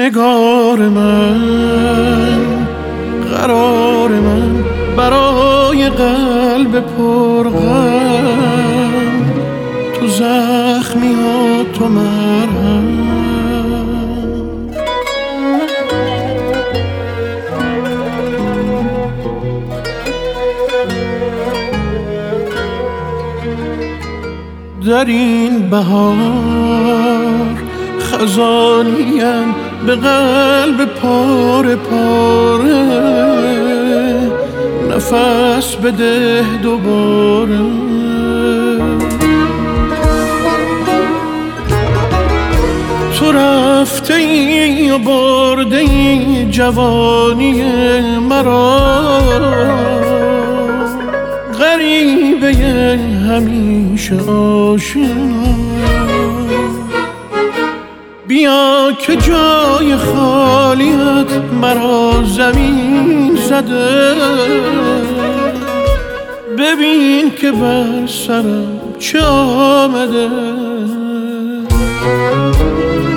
نگار من، قرار من، برای قلب پرغم، تو زخمی ها تو مرهم. در این بهار خزانیم به قلب پاره پاره، نفس بده دوباره. تو رفته ای و برده ای جوانی مرا، غریبه همیشه آشنا. بیا که جای خالیت مرا زمین زده، ببین که بر سرم چه آمده.